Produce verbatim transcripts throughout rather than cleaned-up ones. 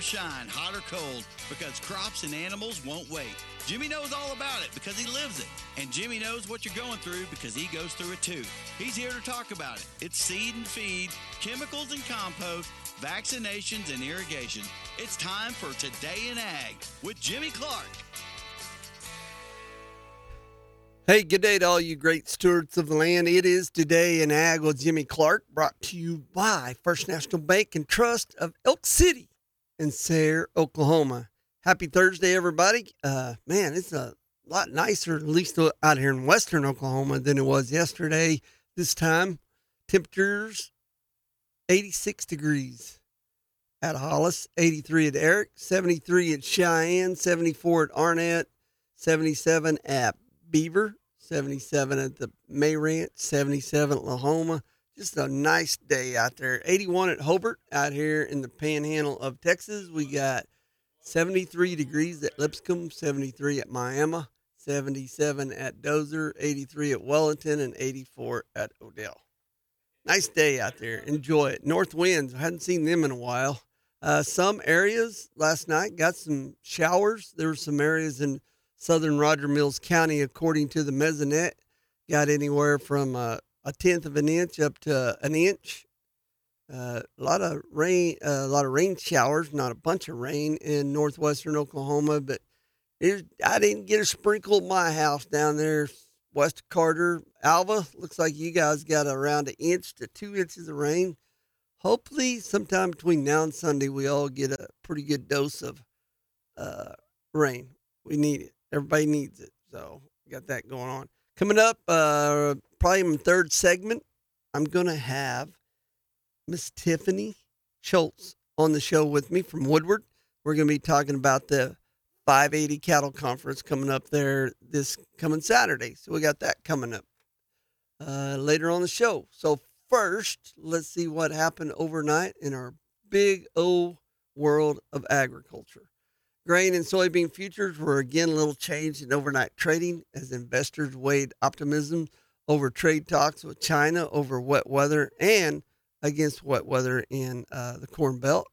shine, hot or cold, because crops and animals won't wait. Jimmy knows all about it because he lives it. And Jimmy knows what you're going through because he goes through it too. He's here to talk about it. It's seed and feed, chemicals and compost, vaccinations and irrigation. It's time for Today in Ag with Jimmy Clark. Hey, good day to all you great stewards of the land. It is Today in Ag with Jimmy Clark, brought to you by First National Bank and Trust of Elk City in Sayre, Oklahoma. Happy Thursday, everybody. Uh, man, it's a lot nicer, at least out here in western Oklahoma, than it was yesterday. This time, temperatures eighty-six degrees at Hollis, eighty-three at Eric, seventy-three at Cheyenne, seventy-four at Arnett, seventy-seven at Beaver, seventy-seven at the May Ranch, seventy-seven at Lahoma. Just a nice day out there. eighty-one at Hobart out here in the panhandle of Texas. We got seventy-three degrees at Lipscomb, seventy-three at Miami, seventy-seven at Dozer, eighty-three at Wellington, and eighty-four at Odell. Nice day out there. Enjoy it. North winds. I hadn't seen them in a while. Uh, some areas last night got some showers. There were some areas in southern Roger Mills County, according to the Mesonet, got anywhere from uh, a tenth of an inch up to an inch. Uh, a lot of rain, uh, a lot of rain showers, not a bunch of rain in northwestern Oklahoma, but it, I didn't get a sprinkle at my house down there west of Carter. Alva, looks like you guys got around an inch to two inches of rain. Hopefully, sometime between now and Sunday, we all get a pretty good dose of uh, rain. We need it. Everybody needs it. So got that going on. Coming up, uh, probably in the third segment, I'm going to have Miss Tiffany Schultz on the show with me from Woodward. We're going to be talking about the five eighty Cattle Conference coming up there this coming Saturday. So we got that coming up uh, later on the show. So first, let's see what happened overnight in our big O world of agriculture. Grain and soybean futures were again a little changed in overnight trading as investors weighed optimism over trade talks with China over wet weather and against wet weather in uh, the Corn Belt.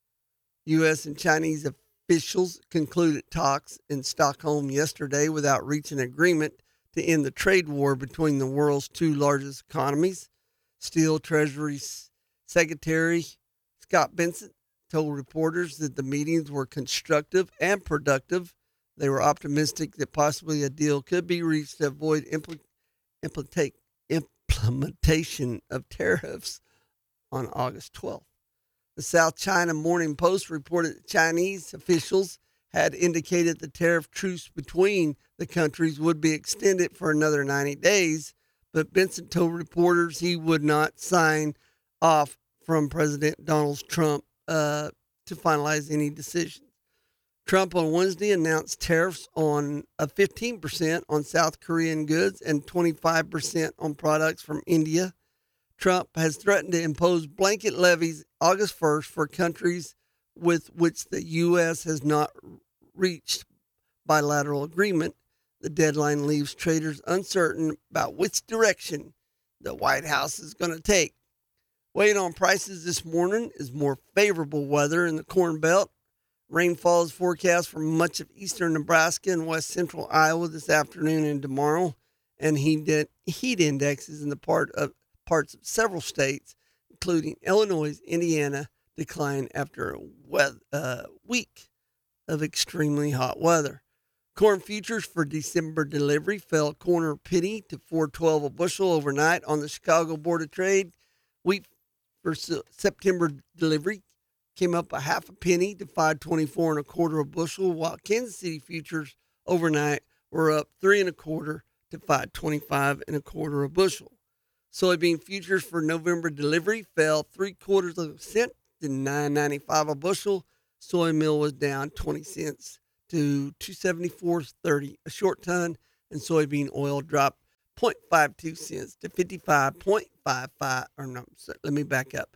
U S and Chinese officials concluded talks in Stockholm yesterday without reaching agreement to end the trade war between the world's two largest economies. Steel Treasury Secretary Scott Bessent told reporters that the meetings were constructive and productive. They were optimistic that possibly a deal could be reached to avoid impl- implement- implementation of tariffs on August twelfth. The South China Morning Post reported that Chinese officials had indicated the tariff truce between the countries would be extended for another ninety days, but Bessent told reporters he would not sign off from President Donald Trump Uh, to finalize any decisions. Trump on Wednesday announced tariffs on a fifteen percent on South Korean goods and twenty-five percent on products from India. Trump has threatened to impose blanket levies August first for countries with which the U S has not reached bilateral agreement. The deadline leaves traders uncertain about which direction the White House is going to take. Weighing on prices this morning is more favorable weather in the Corn Belt. Rainfall is forecast for much of eastern Nebraska and west central Iowa this afternoon and tomorrow, and heat heat indexes in the part of parts of several states, including Illinois, Indiana, decline after a weather, uh, week of extremely hot weather. Corn futures for December delivery fell a quarter penny to four twelve a bushel overnight on the Chicago Board of Trade. Wheat for September delivery came up a half a penny to five twenty-four and a quarter a bushel, while Kansas City futures overnight were up three and a quarter to five twenty-five and a quarter a bushel. Soybean futures for November delivery fell three quarters of a cent to nine ninety-five a bushel. Soy meal was down twenty cents to two seventy-four thirty a short ton, and soybean oil dropped zero point five two cents to fifty-five five five, or no, let me back up.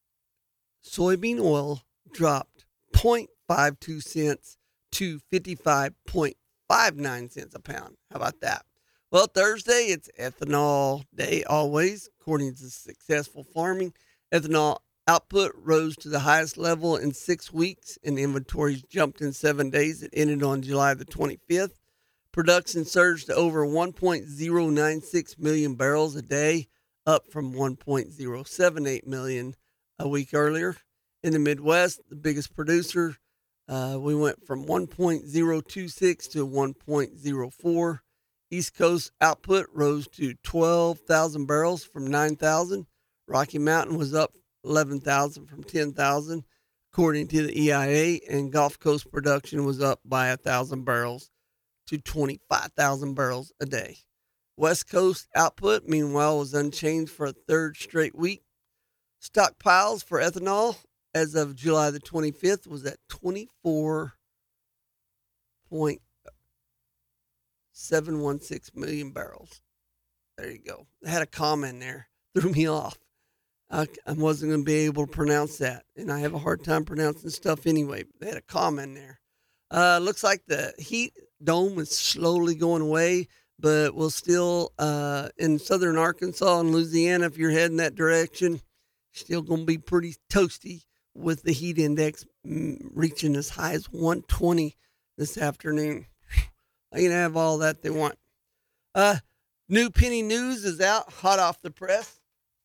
Soybean oil dropped zero point five two cents to fifty-five five nine cents a pound. How about that? Well, Thursday, it's ethanol day always, according to Successful Farming. Ethanol Output rose to the highest level in six weeks, and inventories jumped in seven days. It ended on July the twenty-fifth. Production surged to over one point zero nine six million barrels a day, up from one point zero seven eight million a week earlier. In the Midwest, the biggest producer, uh, we went from one point zero two six to one point zero four. East Coast output rose to twelve thousand barrels from nine thousand. Rocky Mountain was up eleven thousand from ten thousand, according to the E I A, and Gulf Coast production was up by one thousand barrels to twenty-five thousand barrels a day. West Coast output, meanwhile, was unchanged for a third straight week. Stockpiles for ethanol as of July the twenty-fifth was at twenty-four point seven one six million barrels. There you go. I had a comma in there. Threw me off. I, I wasn't going to be able to pronounce that, and I have a hard time pronouncing stuff anyway. They had a comma in there. Uh, looks like the heat dome is slowly going away, but we'll still, uh, in southern Arkansas and Louisiana, if you're heading that direction, still going to be pretty toasty with the heat index mm, reaching as high as one twenty this afternoon. They can have all that they want. Uh, new penny news is out, hot off the press.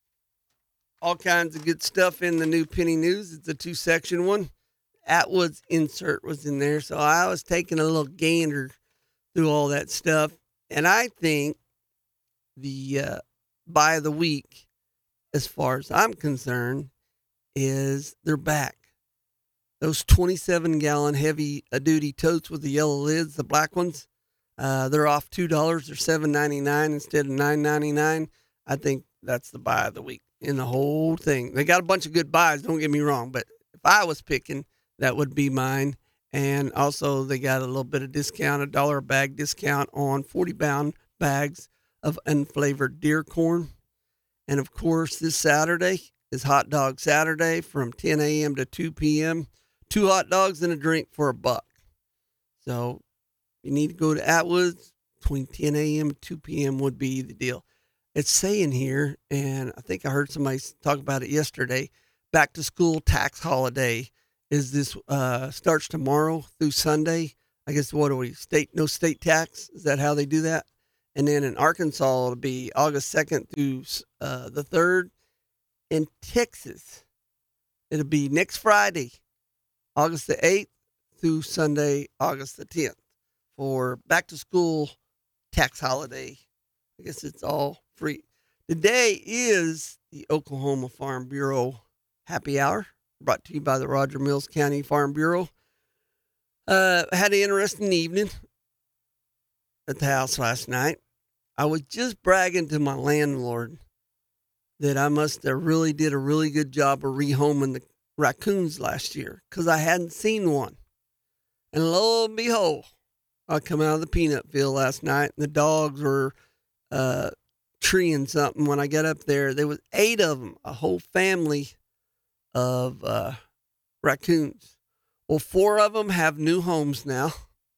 All kinds of good stuff in the new penny news. It's a two-section one. Atwood's insert was in there, so I was taking a little gander through all that stuff. And I think the uh, buy of the week, as far as I'm concerned, is they're back. Those twenty-seven gallon heavy duty totes with the yellow lids, the black ones, uh, they're off two dollars. They're seven ninety-nine instead of nine ninety-nine. I think that's the buy of the week in the whole thing. They got a bunch of good buys, don't get me wrong, but if I was picking, that would be mine. And also they got a little bit of discount, a dollar a bag discount on forty pound bags of unflavored deer corn. And of course, this Saturday is Hot Dog Saturday from ten a.m. to two p.m. Two hot dogs and a drink for a buck. So you need to go to Atwood's between ten a.m. and two p.m. would be the deal. It's saying here, and I think I heard somebody talk about it yesterday, back to school tax holiday is this, uh, starts tomorrow through Sunday. I guess, what are we, state, no state tax? Is that how they do that? And then in Arkansas, it'll be August second through uh, the third. In Texas, it'll be next Friday, August the eighth through Sunday, August the tenth for back to school tax holiday. I guess it's all free. Today is the Oklahoma Farm Bureau Happy Hour, brought to you by the Roger Mills County Farm Bureau. Uh, had an interesting evening at the house last night. I was just bragging to my landlord that I must have really did a really good job of rehoming the raccoons last year because I hadn't seen one. And lo and behold, I come out of the peanut field last night and the dogs were uh, treeing something. When I got up there, there was eight of them, a whole family of uh, raccoons. Well, four of them have new homes now.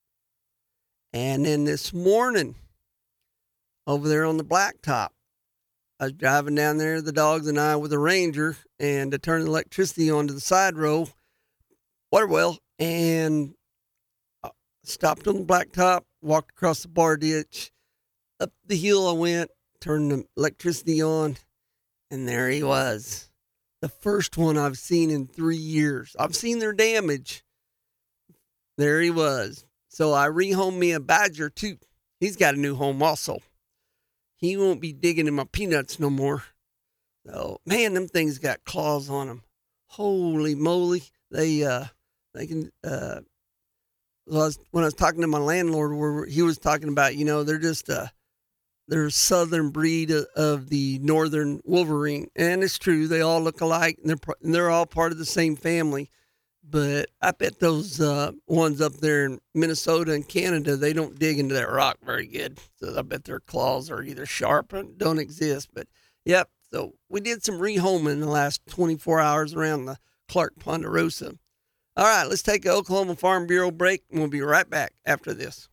And then this morning, over there on the blacktop, I was driving down there, the dogs and I, with a Ranger, and to turn the electricity onto the side row, water well, and stopped on the blacktop, walked across the bar ditch, up the hill I went, turned the electricity on, and there he was. The first one I've seen in three years. I've seen their damage. There he was. So I rehomed me a badger, too. He's got a new home also. He won't be digging in my peanuts no more. So, man, them things got claws on them. Holy moly. They, uh, they can, uh, well, I was, when I was talking to my landlord, where he was talking about, you know, they're just, uh, they're a southern breed of, of the northern Wolverine. And it's true. They all look alike and they're, and they're all part of the same family. But I bet those uh, ones up there in Minnesota and Canada, they don't dig into that rock very good. So I bet their claws are either sharp or don't exist. But, yep, so we did some rehoming in the last twenty-four hours around the Clark Ponderosa. All right, let's take an Oklahoma Farm Bureau break, and we'll be right back after this.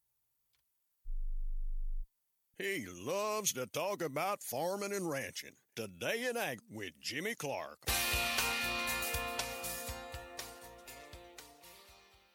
He loves to talk about farming and ranching. Today in Ag with Jimmy Clark.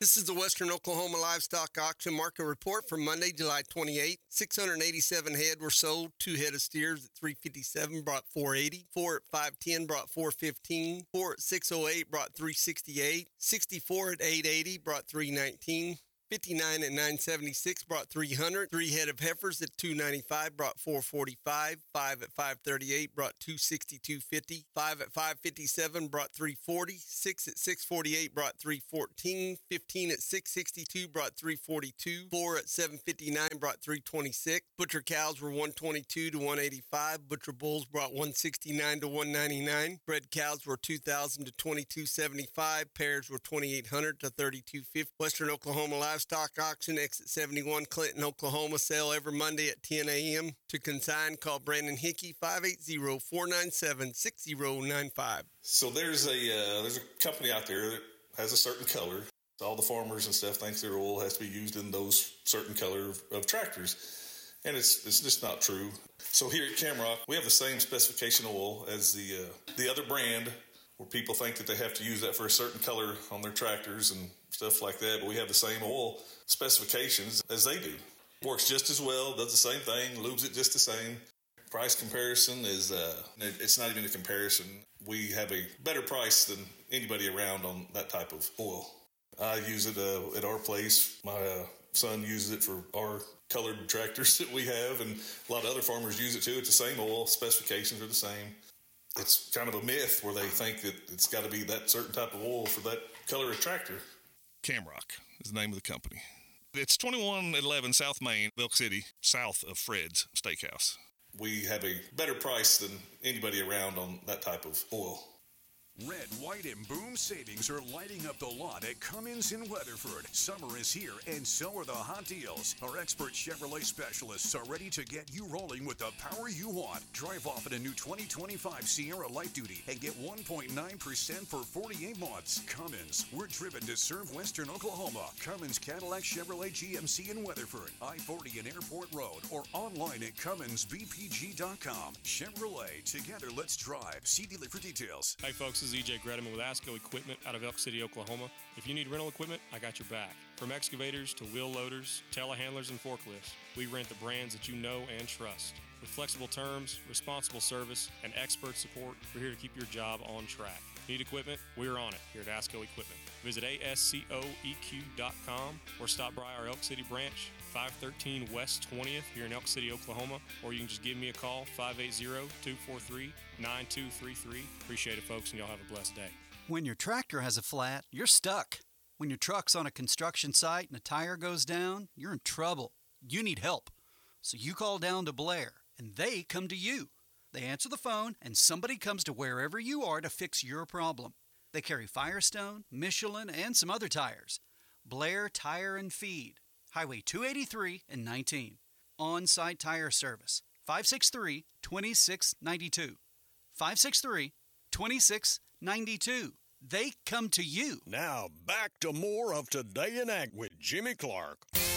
This is the Western Oklahoma Livestock Auction Market Report for Monday, July twenty-eighth. six hundred eighty-seven head were sold. Two head of steers at three fifty-seven brought four eighty. Four at five ten brought four fifteen. Four at six oh eight brought three sixty-eight. sixty-four at eight eighty brought three nineteen. fifty-nine at nine seventy-six brought three hundred. Three head of heifers at two ninety-five brought four forty-five. Five at five thirty-eight brought two sixty-two fifty. Five at five fifty-seven brought three forty. Six at six forty-eight brought three fourteen. Fifteen at six sixty-two brought three forty-two. Four at seven fifty-nine brought three twenty-six. Butcher cows were one twenty-two to one eighty-five. Butcher bulls brought one sixty-nine to one ninety-nine. Bred cows were two thousand to twenty-two seventy-five. Pairs were twenty-eight hundred to thirty-two fifty. Western Oklahoma Livestock Auction, exit seventy-one, Clinton, Oklahoma. Sale every Monday at ten a.m. To consign, call Brandon Hickey, five eight zero, four nine seven, six zero nine five. So there's a uh, there's a company out there that has a certain color. All the farmers and stuff think their oil has to be used in those certain color of, of tractors, and it's it's just not true. So here at Camrock, we have the same specification oil as the uh, the other brand, where people think that they have to use that for a certain color on their tractors and stuff like that. But we have the same oil specifications as they do. Works just as well, does the same thing, lubes it just the same. Price comparison is, uh, it's not even a comparison. We have a better price than anybody around on that type of oil. I use it uh, at our place. My uh, son uses it for our colored tractors that we have, and a lot of other farmers use it too. It's the same oil, specifications are the same. It's kind of a myth where they think that it's got to be that certain type of oil for that color of tractor. Camrock is the name of the company. It's twenty-one eleven South Main, Elk City, south of Fred's Steakhouse. We have a better price than anybody around on that type of oil. Red, white, and boom savings are lighting up the lot at Cummins in Weatherford. Summer is here, and so are the hot deals. Our expert Chevrolet specialists are ready to get you rolling with the power you want. Drive off in a new twenty twenty-five Sierra Light Duty and get one point nine percent for forty-eight months. Cummins, we're driven to serve Western Oklahoma. Cummins Cadillac Chevrolet G M C in Weatherford, I forty and Airport Road, or online at Cummins B P G dot com. Chevrolet, together let's drive. See dealer for details. Hi folks, this is E J Gredeman with ASCO Equipment out of Elk City, Oklahoma. If you need rental equipment, I got your back. From excavators to wheel loaders, telehandlers, and forklifts, we rent the brands that you know and trust. With flexible terms, responsible service, and expert support, we're here to keep your job on track. Need equipment? We're on it here at ASCO Equipment. Visit A S C O E Q dot com or stop by our Elk City branch, five thirteen West twentieth here in Elk City, Oklahoma, or you can just give me a call, five eight zero, two four three, nine two three three. Appreciate it, folks, and y'all have a blessed day. When your tractor has a flat, you're stuck. When your truck's on a construction site and a tire goes down, you're in trouble. You need help. So you call down to Blair, and they come to you. They answer the phone, and somebody comes to wherever you are to fix your problem. They carry Firestone, Michelin, and some other tires. Blair Tire and Feed, Highway two eighty-three and nineteen. On-site tire service, five six three, two six nine two. five six three, two six nine two. They come to you. Now back to more of Today in Ag with Jimmy Clark.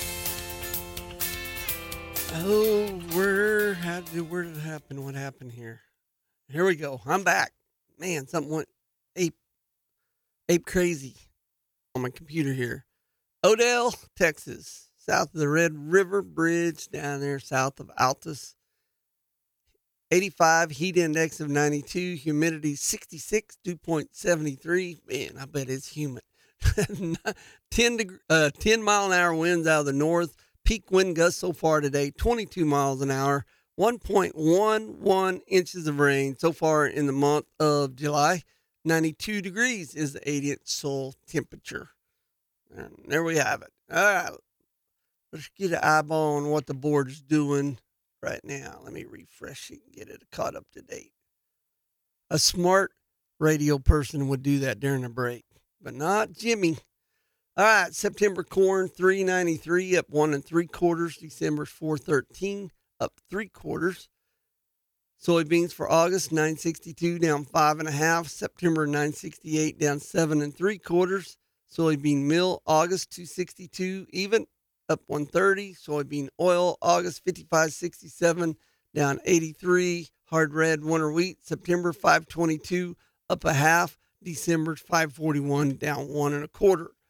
Oh, where, how did, where did it happen? What happened here? Here we go. I'm back. Man, something went ape, ape crazy on my computer here. Odell, Texas, south of the Red River Bridge, down there south of Altus. eighty-five, heat index of ninety-two, humidity sixty-six, dew point seventy-three. Man, I bet it's humid. ten, deg- uh, ten mile an hour winds out of the north. Peak wind gusts so far today, twenty-two miles an hour. one point one one inches of rain so far in the month of July. ninety-two degrees is the eighty-inch soil temperature. And there we have it. All right, let's get an eyeball on what the board is doing right now. Let me refresh it and get it caught up to date. A smart radio person would do that during a break, but not Jimmy. All right, September corn three ninety-three, up one and three quarters. December four thirteen, up three quarters. Soybeans for August nine sixty-two, down five and a half. September nine sixty-eight, down seven and three quarters. Soybean meal August two sixty-two, even, up one thirty. Soybean oil August fifty-five sixty-seven, down eighty-three. Hard red winter wheat September five twenty-two, up a half. December five forty-one, down one and a quarter.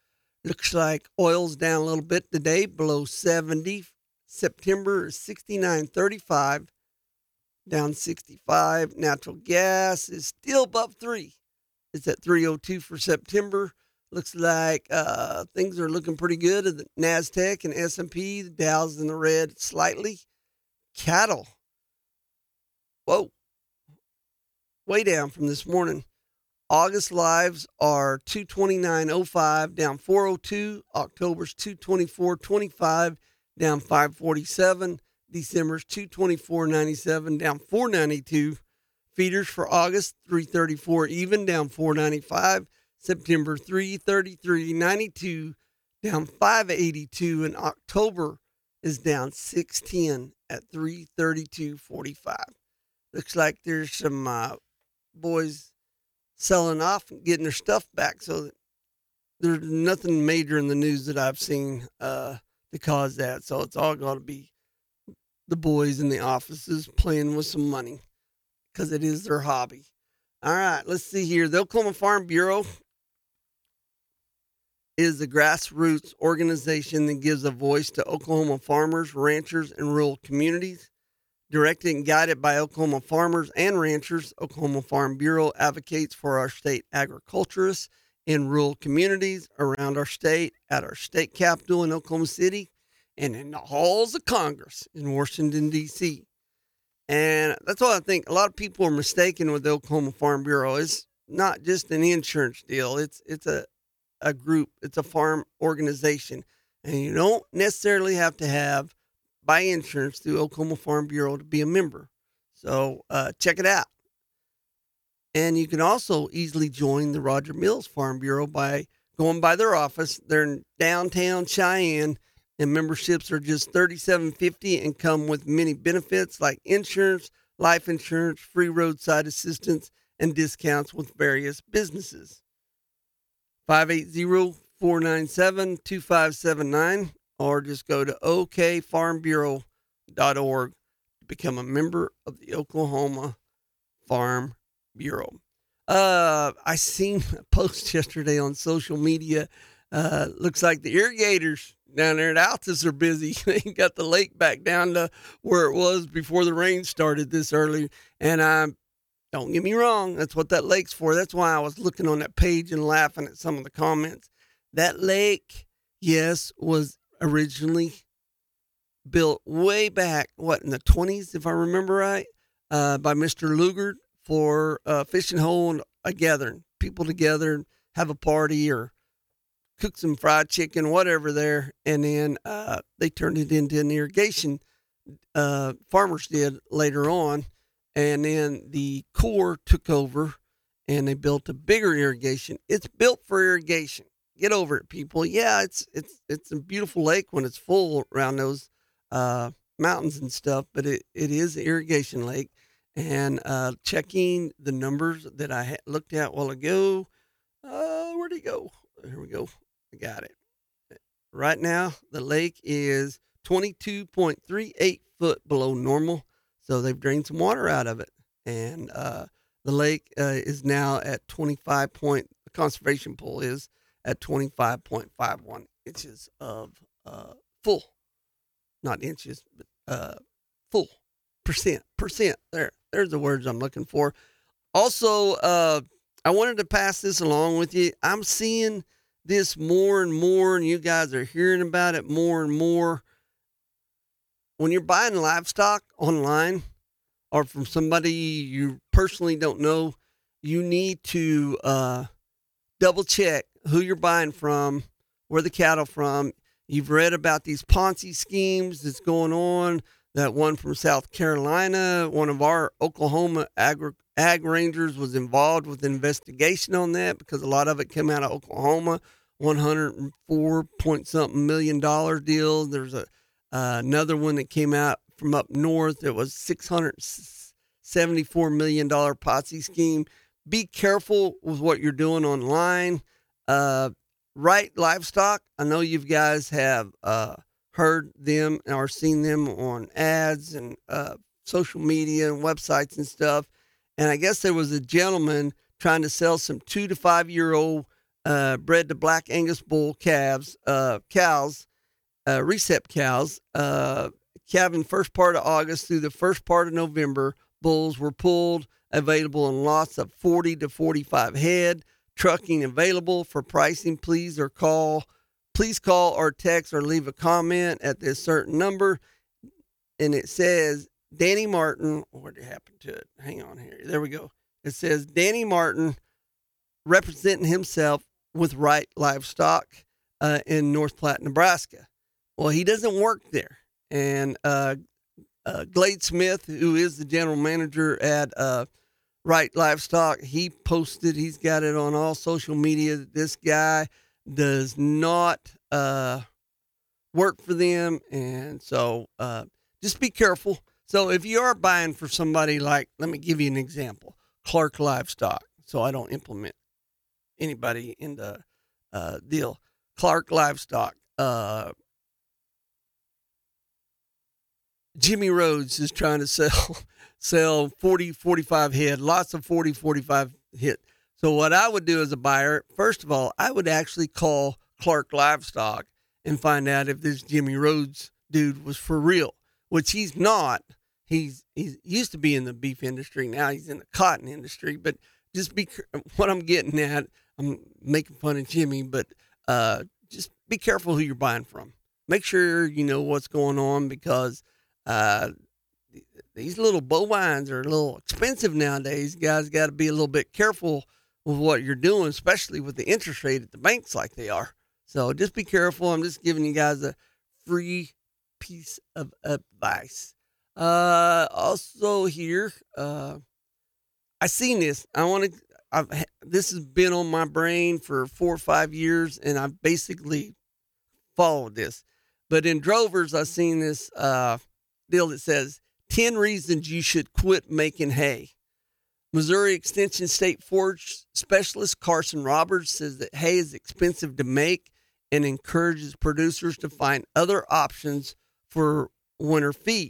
Looks like oil's down a little bit today, below seventy. September is sixty-nine thirty-five, down sixty-five. Natural gas is still above three. It's at three oh two for September. Looks like uh, things are looking pretty good at the NASDAQ and S and P. The Dow's in the red slightly. Cattle, whoa, way down from this morning. August lives are two twenty-nine oh five, down four oh two. October's two twenty-four twenty-five, down five forty-seven. December's two twenty-four ninety-seven, down four ninety-two. Feeders for August, three thirty-four even, down four ninety-five. September, three thirty-three ninety-two, down five eighty-two. And October is down six ten at three thirty-two forty-five. Looks like there's some uh, boys selling off and getting their stuff back. So there's nothing major in the news that I've seen uh, to cause that. So it's all going to be the boys in the offices playing with some money because it is their hobby. All right, let's see here. The Oklahoma Farm Bureau is a grassroots organization that gives a voice to Oklahoma farmers, ranchers, and rural communities. Directed and guided by Oklahoma farmers and ranchers, Oklahoma Farm Bureau advocates for our state agriculturists in rural communities around our state, at our state capitol in Oklahoma City, and in the halls of Congress in Washington, D C And that's what I think a lot of people are mistaken with the Oklahoma Farm Bureau. It's not just an insurance deal. It's it's a, a group. It's a farm organization. And you don't necessarily have to have buy insurance through Oklahoma Farm Bureau to be a member. So uh, check it out. And you can also easily join the Roger Mills Farm Bureau by going by their office. They're in downtown Cheyenne, and memberships are just thirty-seven fifty and come with many benefits like insurance, life insurance, free roadside assistance, and discounts with various businesses. five eight zero, four nine seven, two five seven nine. Or just go to o k farm bureau dot org to become a member of the Oklahoma Farm Bureau. Uh, I seen a post yesterday on social media. Uh, looks like the irrigators down there at Altus are busy. They got the lake back down to where it was before the rain started this early. And I, don't get me wrong, that's what that lake's for. That's why I was looking on that page and laughing at some of the comments. That lake, yes, was originally built way back, what, in the twenties, if I remember right, uh, by Mister Lugard for a fishing hole and a gathering. People together, have a party or cook some fried chicken, whatever there. And then uh, they turned it into an irrigation. Uh, farmers did later on. And then the Corps took over and they built a bigger irrigation. It's built for irrigation. Get over it, people. Yeah, it's it's it's a beautiful lake when it's full around those uh, mountains and stuff, but it, it is an irrigation lake. And uh, checking the numbers that I had looked at a while ago, uh, where'd he go? Here we go. I got it. Right now, the lake is twenty-two point three eight foot below normal, so they've drained some water out of it. And uh, the lake uh, is now at twenty-five point, the conservation pool is at twenty-five point five one inches of uh, full, not inches, but uh, full percent, percent. There, there's the words I'm looking for. Also, uh, I wanted to pass this along with you. I'm seeing this more and more, and you guys are hearing about it more and more. When you're buying livestock online or from somebody you personally don't know, you need to uh, double check who you're buying from, where the cattle from. You've read about these Ponzi schemes that's going on. That one from South Carolina, one of our Oklahoma agri- ag rangers was involved with an investigation on that because a lot of it came out of Oklahoma. one hundred four point something million dollar deal. There's a uh, another one that came out from up north. It was six hundred seventy-four million dollar Ponzi scheme. Be careful with what you're doing online. Uh, right livestock. I know you guys have uh, heard them or seen them on ads and uh, social media and websites and stuff. And I guess there was a gentleman trying to sell some two to five year old uh, bred to Black Angus bull calves, uh, cows, uh, recep cows, uh, calving first part of August through the first part of November. Bulls were pulled, available in lots of forty to forty-five head. Trucking available. For pricing, please or call, please call or text or leave a comment at this certain number. And it says Danny Martin. What happened to it? Hang on here. There we go. It says Danny Martin representing himself with Right Livestock uh, in North Platte, Nebraska. Well, he doesn't work there. And uh, uh, Glade Smith, who is the general manager at uh, Right Livestock, he posted, he's got it on all social media, that this guy does not uh, work for them. And so uh, just be careful. So if you are buying for somebody like, let me give you an example, Clark Livestock, so I don't implement anybody in the uh, deal. Clark Livestock, uh, Jimmy Rhodes is trying to sell sell forty, forty-five head, lots of forty, forty-five hit. So what I would do as a buyer, first of all, I would actually call Clark Livestock and find out if this Jimmy Rhodes dude was for real, which he's not. He's he used to be in the beef industry. Now he's in the cotton industry. But just be what I'm getting at. I'm making fun of Jimmy, but uh, just be careful who you're buying from. Make sure you know what's going on, because uh, these little bovines are a little expensive nowadays. You guys got to be a little bit careful with what you're doing, especially with the interest rate at the banks like they are. So just be careful. I'm just giving you guys a free piece of advice. Uh, also here, uh, I seen this. I want to, I've, this has been on my brain for four or five years, and I've basically followed this. But in Drovers, I've seen this, uh, deal that says ten reasons you should quit making hay. Missouri Extension State Forage Specialist Carson Roberts says that hay is expensive to make and encourages producers to find other options for winter feed.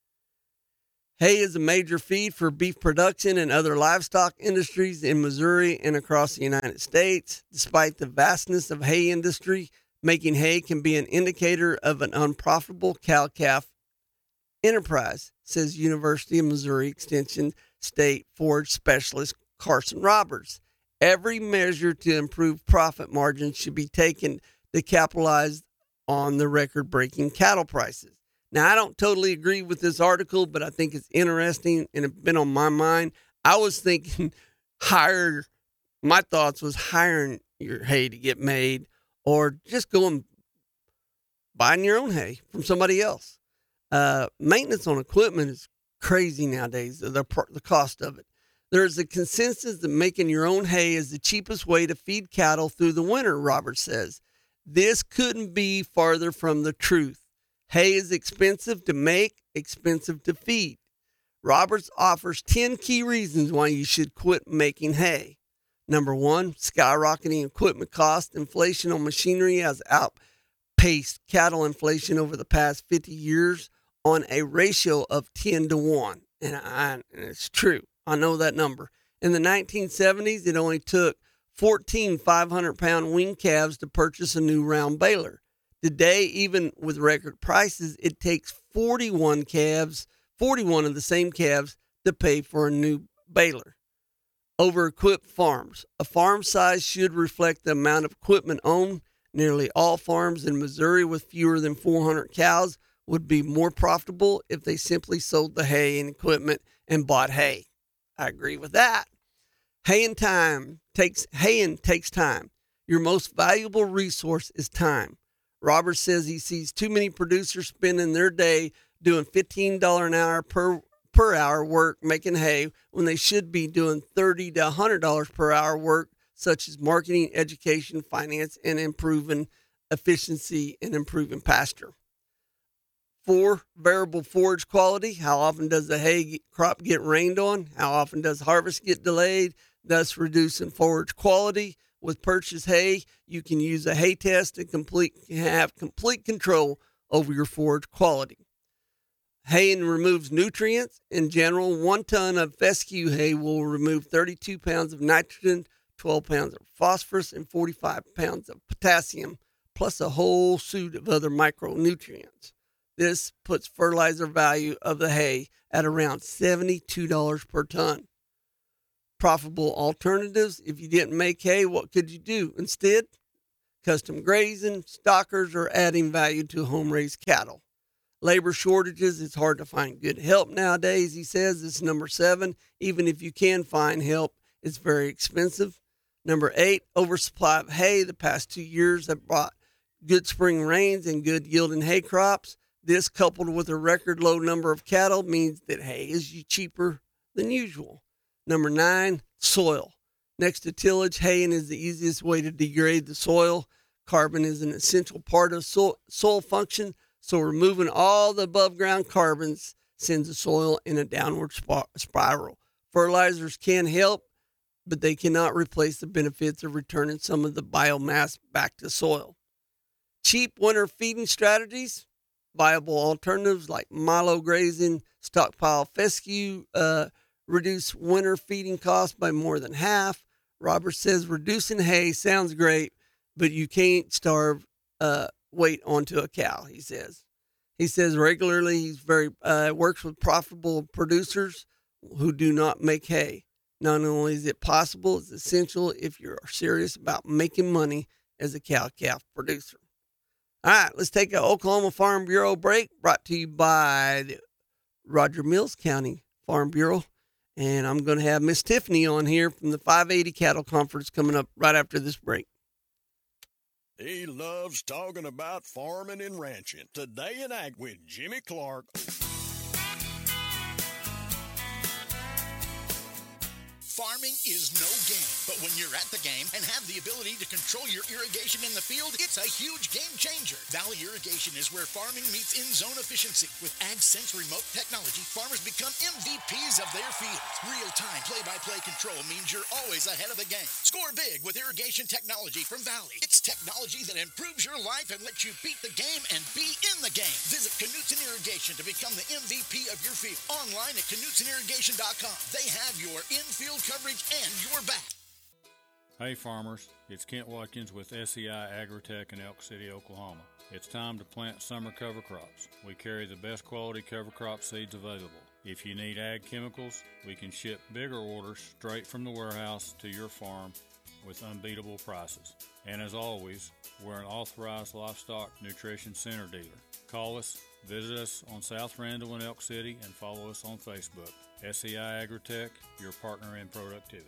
Hay is a major feed for beef production and other livestock industries in Missouri and across the United States. Despite the vastness of hay industry, making hay can be an indicator of an unprofitable cow-calf enterprise, says University of Missouri Extension State Forage Specialist Carson Roberts. Every measure to improve profit margins should be taken to capitalize on the record-breaking cattle prices. Now, I don't totally agree with this article, but I think it's interesting and it's been on my mind. I was thinking hire, my thoughts was hiring your hay to get made, or just going buying your own hay from somebody else. Uh, maintenance on equipment is crazy nowadays, the, the cost of it. There's a consensus that making your own hay is the cheapest way to feed cattle through the winter, Roberts says. This couldn't be farther from the truth. Hay is expensive to make, expensive to feed. Roberts offers ten key reasons why you should quit making hay. Number one, skyrocketing equipment costs. Inflation on machinery has outpaced cattle inflation over the past fifty years on a ratio of ten to one. And, I, and it's true. I know that number. In the nineteen seventies, it only took fourteen five hundred pound wean calves to purchase a new round baler. Today, even with record prices, it takes forty-one calves, forty-one of the same calves to pay for a new baler. Over-equipped farms. A farm size should reflect the amount of equipment owned. Nearly all farms in Missouri with fewer than four hundred cows would be more profitable if they simply sold the hay and equipment and bought hay. I agree with that. Hay and time takes haying takes time. Your most valuable resource is time. Roberts says he sees too many producers spending their day doing fifteen dollars an hour per per hour work making hay when they should be doing thirty to one hundred dollars per hour work, such as marketing, education, finance, and improving efficiency and improving pasture. Four, variable forage quality. How often does the hay crop get rained on? How often does harvest get delayed, thus reducing forage quality? With purchased hay, you can use a hay test to complete have complete control over your forage quality. Haying removes nutrients. In general, one ton of fescue hay will remove thirty-two pounds of nitrogen, twelve pounds of phosphorus and forty-five pounds of potassium, plus a whole suit of other micronutrients. This puts fertilizer value of the hay at around seventy-two dollars per ton. Profitable alternatives: if you didn't make hay, what could you do instead? Custom grazing, stockers, or adding value to home-raised cattle. Labor shortages, it's hard to find good help nowadays, he says. It's number seven. Even if you can find help, it's very expensive. Number eight, oversupply of hay. The past two years have brought good spring rains and good yielding hay crops. This, coupled with a record low number of cattle, means that hay is cheaper than usual. Number nine, soil. Next to tillage, haying is the easiest way to degrade the soil. Carbon is an essential part of soil, soil function, so removing all the above ground carbons sends the soil in a downward sp- spiral. Fertilizers can help, but they cannot replace the benefits of returning some of the biomass back to soil. Cheap winter feeding strategies, viable alternatives like milo grazing, stockpile fescue, uh, reduce winter feeding costs by more than half. Robert says reducing hay sounds great, but you can't starve uh, weight onto a cow, he says. He says regularly he's very uh, works with profitable producers who do not make hay. Not only is it possible, it's essential if you're serious about making money as a cow-calf producer. All right, let's take an Oklahoma Farm Bureau break, brought to you by the Roger Mills County Farm Bureau. And I'm going to have Miss Tiffany on here from the five eighty Cattle Conference coming up right after this break. He loves talking about farming and ranching. Today in Ag with Jimmy Clark. Farming is no game, but when you're at the game and have the ability to control your irrigation in the field, it's a huge game changer. Valley Irrigation is where farming meets in-zone efficiency. With AgSense remote technology, farmers become M V Ps of their fields. Real-time play-by-play control means you're always ahead of the game. Score big with irrigation technology from Valley. It's technology that improves your life and lets you beat the game and be in the game. Visit Knutson Irrigation to become the M V P of your field. Online at knutson irrigation dot com. They have your in-field coverage and your back. Hey farmers, it's Kent Watkins with S E I Agritech in Elk City, Oklahoma. It's time to plant summer cover crops. We carry the best quality cover crop seeds available. If you need ag chemicals, we can ship bigger orders straight from the warehouse to your farm with unbeatable prices. And as always, we're an authorized livestock nutrition center dealer. Call us, visit us on South Randall in Elk City, and follow us on Facebook. S E I Agritech, your partner in productivity.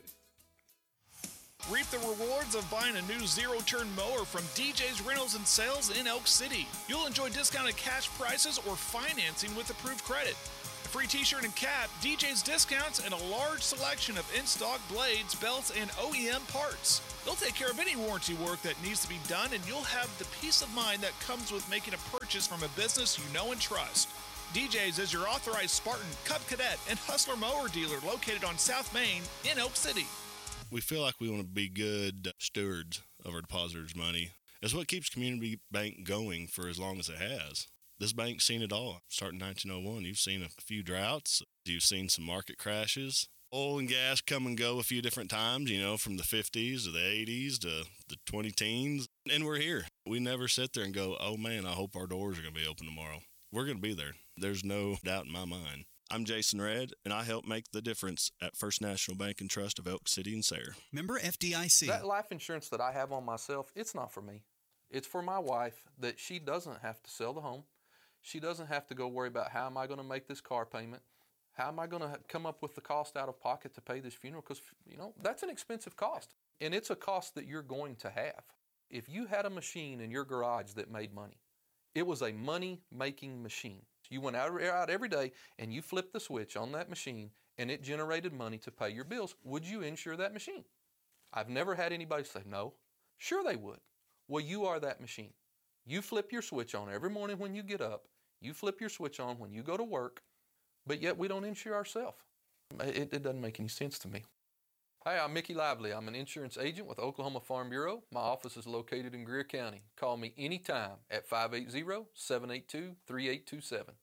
Reap the rewards of buying a new zero-turn mower from D J's Rentals and Sales in Elk City. You'll enjoy discounted cash prices or financing with approved credit. A free t-shirt and cap, D J's discounts, and a large selection of in-stock blades, belts, and O E M parts. They'll take care of any warranty work that needs to be done, and you'll have the peace of mind that comes with making a purchase from a business you know and trust. D J's is your authorized Spartan, Cub Cadet, and Hustler mower dealer located on South Main in Elk City. We feel like we want to be good stewards of our depositors' money. It's what keeps Community Bank going for as long as it has. This bank's seen it all. Starting nineteen oh one, you've seen a few droughts. You've seen some market crashes. Oil and gas come and go a few different times, you know, from the fifties to the eighties to the twenty teens. And we're here. We never sit there and go, oh man, I hope our doors are going to be open tomorrow. We're going to be there. There's no doubt in my mind. I'm Jason Redd, and I help make the difference at First National Bank and Trust of Elk City and Sayre. Member F D I C. That life insurance that I have on myself, it's not for me. It's for my wife, that she doesn't have to sell the home. She doesn't have to go worry about how am I going to make this car payment? How am I going to come up with the cost out of pocket to pay this funeral? Because, you know, that's an expensive cost. And it's a cost that you're going to have. If you had a machine in your garage that made money, it was a money-making machine. You went out, out every day and you flipped the switch on that machine and it generated money to pay your bills. Would you insure that machine? I've never had anybody say no. Sure they would. Well, you are that machine. You flip your switch on every morning when you get up. You flip your switch on when you go to work, but yet we don't insure ourselves. It, it doesn't make any sense to me. Hi, I'm Mickey Lively. I'm an insurance agent with Oklahoma Farm Bureau. My office is located in Greer County. Call me anytime at five eight zero, seven eight two, three eight two seven.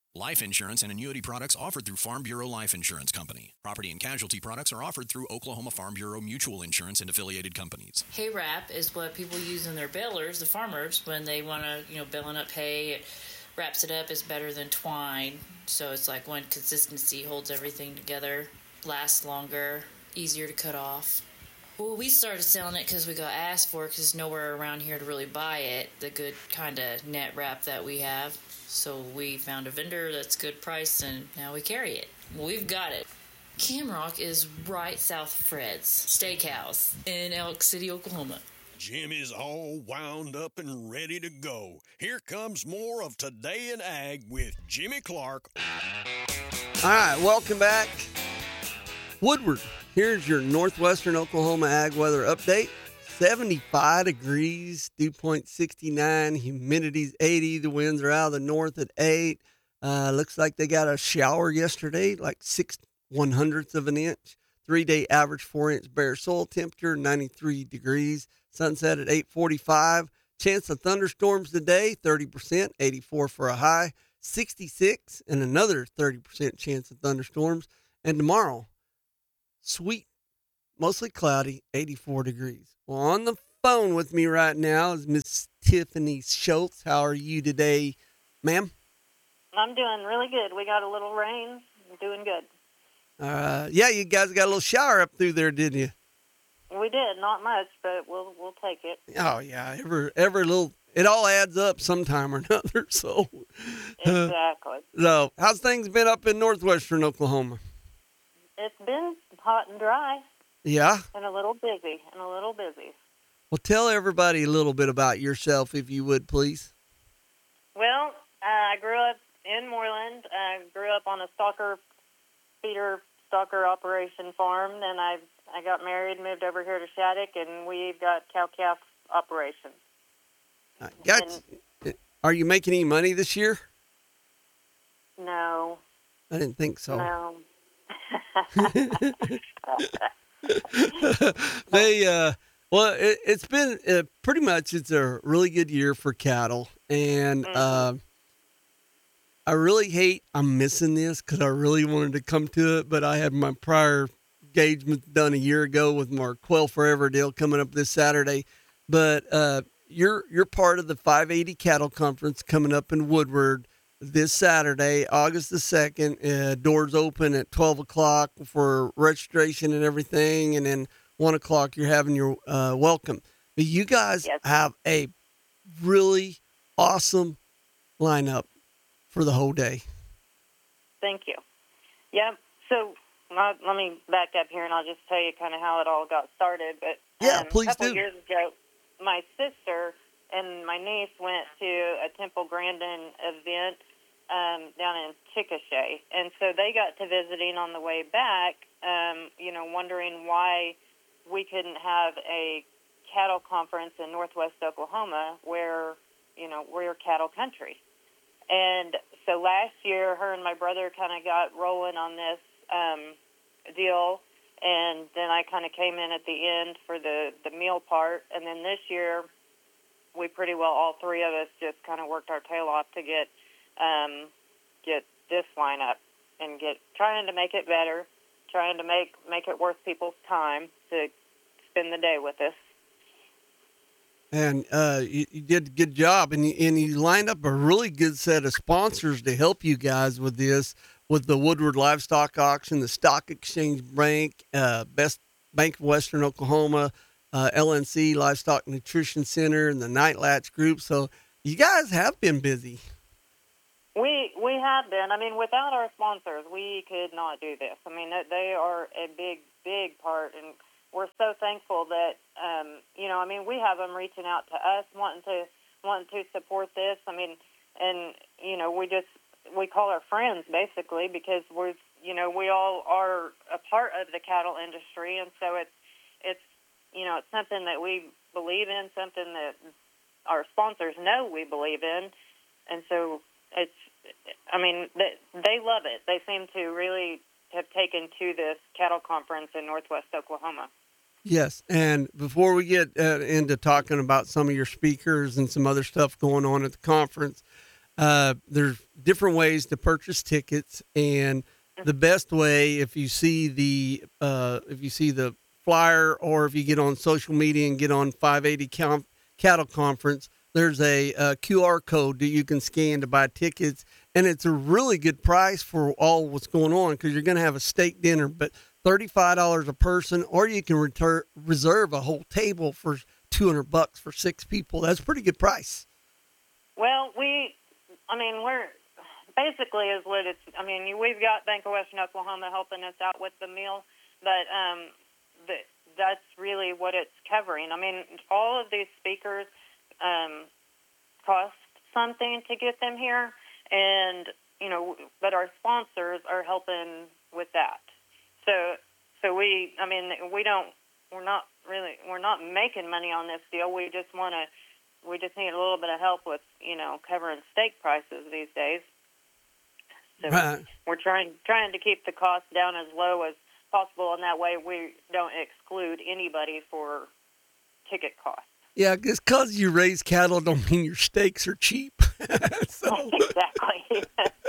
Life insurance and annuity products offered through Farm Bureau Life Insurance Company. Property and casualty products are offered through Oklahoma Farm Bureau Mutual Insurance and affiliated companies. Hay wrap is what people use in their balers, the farmers, when they want to, you know, baling up hay. It wraps it up is better than twine. So it's like one consistency, holds everything together, lasts longer, easier to cut off. Well, we started selling it because we got asked for it because there's nowhere around here to really buy it, the good kind of net wrap that we have. So we found a vendor that's good price, and now we carry it. We've got it. Camrock is right south of Fred's Steakhouse in Elk City, Oklahoma. Jim is all wound up and ready to go. Here comes more of Today in Ag with Jimmy Clark. All right, welcome back. Woodward, here's your Northwestern Oklahoma ag weather update. seventy-five degrees, dew point sixty-nine, humidity's eighty, the winds are out of the north at eight. Uh, looks like they got a shower yesterday, like six one hundredths of an inch. Three-day average four-inch bare soil temperature, ninety-three degrees. Sunset at eight forty-five. Chance of thunderstorms today, thirty percent, eighty-four for a high, sixty-six, and another thirty percent chance of thunderstorms. And tomorrow, sweet, mostly cloudy, eighty-four degrees. Well, on the phone with me right now is Miss Tiffany Schultz. How are you today, ma'am? I'm doing really good. We got a little rain. I'm doing good. Uh, yeah, you guys got a little shower up through there, didn't you? We did. Not much, but we'll we'll take it. Oh, yeah. Every, every little, it all adds up sometime or another. So, exactly. So, how's things been up in northwestern Oklahoma? It's been hot and dry. Yeah? And a little busy, and a little busy. Well, tell everybody a little bit about yourself, if you would, please. Well, uh, I grew up in Moreland. I grew up on a stalker feeder stalker operation farm. Then I I got married, moved over here to Shattuck, and we've got cow-calf operations. Uh, got, and, are you making any money this year? No. I didn't think so. No. they uh well it, it's been uh, pretty much it's a really good year for cattle, and mm-hmm. uh I really hate I'm missing this because I really wanted to come to it, but I had my prior engagement done a year ago with my Quail Forever deal coming up this Saturday. But uh you're you're part of the five eighty Cattle Conference coming up in Woodward this Saturday, August the second. Uh, doors open at twelve o'clock for registration and everything. And then one o'clock, you're having your uh, welcome. But you guys yes. have a really awesome lineup for the whole day. Thank you. Yeah. So uh, let me back up here and I'll just tell you kind of how it all got started. But yeah, um, please a couple do. years ago, my sister and my niece went to a Temple Grandin event um, down in Chickasha. And so they got to visiting on the way back, um, you know, wondering why we couldn't have a cattle conference in Northwest Oklahoma where, you know, we're cattle country. And so last year, her and my brother kind of got rolling on this um, deal, and then I kind of came in at the end for the, the meal part. And then this year, we pretty well, all three of us, just kind of worked our tail off to get um, get this lineup and get trying to make it better, trying to make, make it worth people's time to spend the day with us. And uh, you, you did a good job, and you, and you lined up a really good set of sponsors to help you guys with this, with the Woodward Livestock Auction, the Stock Exchange Bank, uh, Best Bank of Western Oklahoma, uh, L N C Livestock Nutrition Center, and the Night Latch Group. So you guys have been busy. We we have been. I mean, without our sponsors, we could not do this. I mean, they are a big, big part, and we're so thankful that, um, you know, I mean, we have them reaching out to us, wanting to wanting to support this. I mean, and, you know, we just, we call our friends, basically, because we're, you know, we all are a part of the cattle industry, and so it's, it's, you know, it's something that we believe in, something that our sponsors know we believe in, and so it's, I mean, they, they love it. They seem to really have taken to this cattle conference in Northwest Oklahoma. Yes, and before we get uh, into talking about some of your speakers and some other stuff going on at the conference, uh, there's different ways to purchase tickets, and the best way, if you see the uh, if you see the flyer, or if you get on social media and get on five eighty Cal- Cattle Conference, there's a, a Q R code that you can scan to buy tickets, and it's a really good price for all what's going on, because you're going to have a steak dinner, but thirty-five dollars a person, or you can retur- reserve a whole table for two hundred bucks for six people. That's a pretty good price. Well, we, I mean, we're basically is what it's. I mean, we've got Bank of Western Oklahoma helping us out with the meal, but um, the, that's really what it's covering. I mean, all of these speakers um, cost something to get them here, and you know, but our sponsors are helping with that. So, so we, I mean, we don't, we're not really, we're not making money on this deal. We just want to, we just need a little bit of help with, you know, covering steak prices these days. So right. we're trying, trying to keep the cost down as low as possible, and that way we don't exclude anybody for ticket costs. Yeah, just because you raise cattle don't mean your steaks are cheap. so, exactly.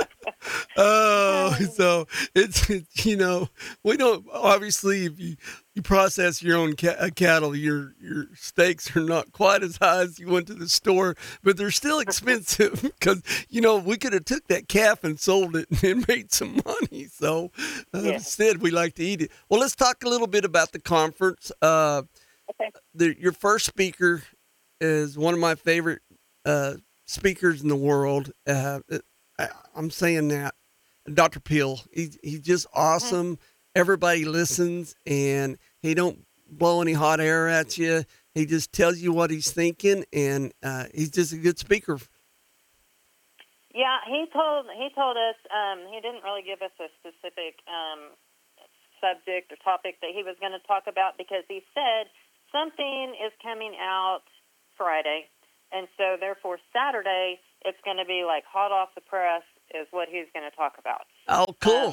Oh, so it's, it's, you know, we don't, obviously, if you, you process your own ca- uh, cattle, your your steaks are not quite as high as you went to the store, but they're still expensive because, you know, we could have took that calf and sold it and made some money. So uh, Yeah. instead, we like to eat it. Well, let's talk a little bit about the conference. Uh, Okay. the, your first speaker is one of my favorite uh, speakers in the world. Uh, I, I'm saying that. Doctor Peel, he, he's just awesome. Everybody listens, and he don't blow any hot air at you. He just tells you what he's thinking, and uh, he's just a good speaker. Yeah, he told he told us um, he didn't really give us a specific um, subject or topic that he was going to talk about, because he said something is coming out Friday, and so therefore Saturday it's going to be like hot off the press is what he's going to talk about. Oh, cool. Um,